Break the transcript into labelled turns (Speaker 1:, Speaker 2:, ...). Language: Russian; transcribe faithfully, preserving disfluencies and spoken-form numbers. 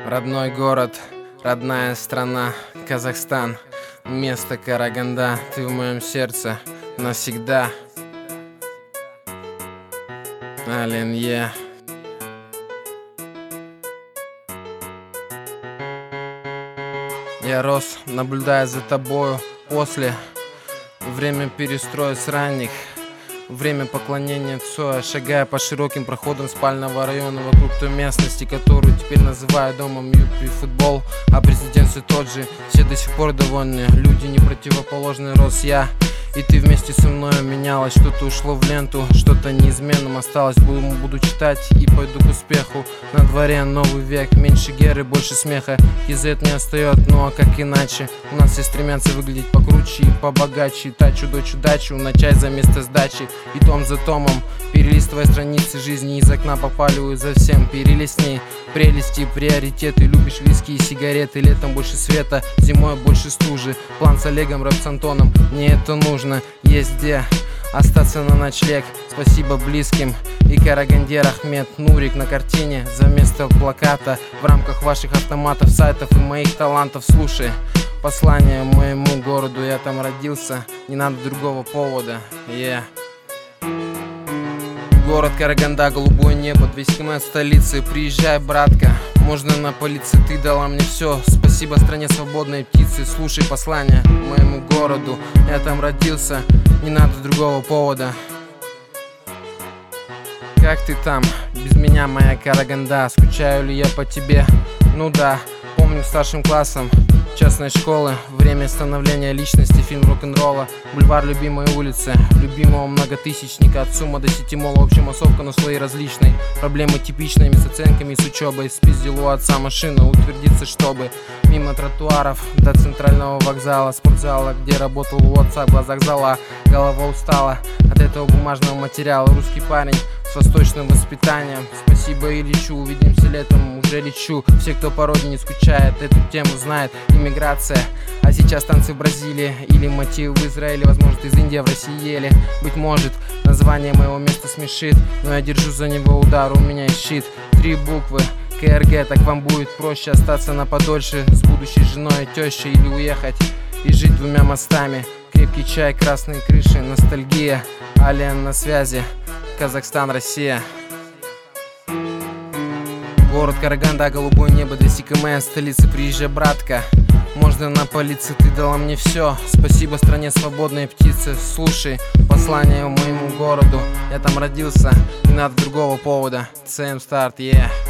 Speaker 1: Родной город, родная страна, Казахстан, место Караганда, ты в моем сердце навсегда. Аленье. Я рос, наблюдая за тобою после. Время перестроя с ранних. Время поклонения Цоя, шагая по широким проходам спального района вокруг той местности, которую теперь называю домом. Юпи футбол, а президент все тот же. Все до сих пор довольны, люди не противоположный. Рос я, и ты вместе со мной менялось. Что-то ушло в ленту, что-то неизменным осталось. Буду, буду читать и пойду к успеху. На дворе новый век, меньше геры, больше смеха. Язык не остает, ну а как иначе? У нас все стремятся выглядеть покруче и побогаче. Тачу, дочь, удачу, на чай за место сдачи. И том за томом, перелистывая страницы жизни, из окна попаливаю за всем. Перелистни прелести, приоритеты. Любишь виски и сигареты, летом больше света, зимой больше стужи. План с Олегом, рэп с Антоном, мне это нужно. Есть где остаться на ночлег. Спасибо близким и Караганде, Рахмет, Нурик на картине за место плаката. В рамках ваших автоматов, сайтов и моих талантов. Слушай послание моему городу, я там родился, не надо другого повода. Yeah. Город Караганда, голубое небо, двести километров от столицы. Приезжай, братка, можно на полиции, ты дала мне все. Спасибо стране свободной птицы. Слушай послание моему городу, я там родился, не надо другого повода. Как ты там, без меня, моя Караганда? Скучаю ли я по тебе? Ну да, помню старшим классом частной школы, время становления личности, фильм рок-н-ролла, бульвар любимой улицы, любимого многотысячника, от сумма до сети мола, общая массовка, но слои различной. Проблемы типичными с оценками и с учебой. Спиздил у отца машину, утвердиться, чтобы мимо тротуаров до центрального вокзала, спортзала, где работал у отца, в глазах зала. Голова устала от этого бумажного материала. Русский парень с восточным воспитанием. Спасибо Ильичу, увидимся летом, уже лечу. Все, кто по родине скучает, эту тему знает. Иммиграция, а сейчас танцы в Бразилии, или мотив в Израиле, возможно из Индии в России ели. Быть может, название моего места смешит, но я держу за него удар, у меня есть щит. Три буквы КРГ, так вам будет проще остаться на подольше с будущей женой и тещей, или уехать и жить двумя мостами. Крепкий чай, красные крыши, ностальгия. Ален на связи, Казахстан, Россия. Город Караганда, голубое небо, двести километров от столицы. Приезжай, братка, можно на полиции, ты дала мне все. Спасибо стране свободной птицы. Слушай послание моему городу, я там родился, не надо другого повода. ЦМ старт, yeah.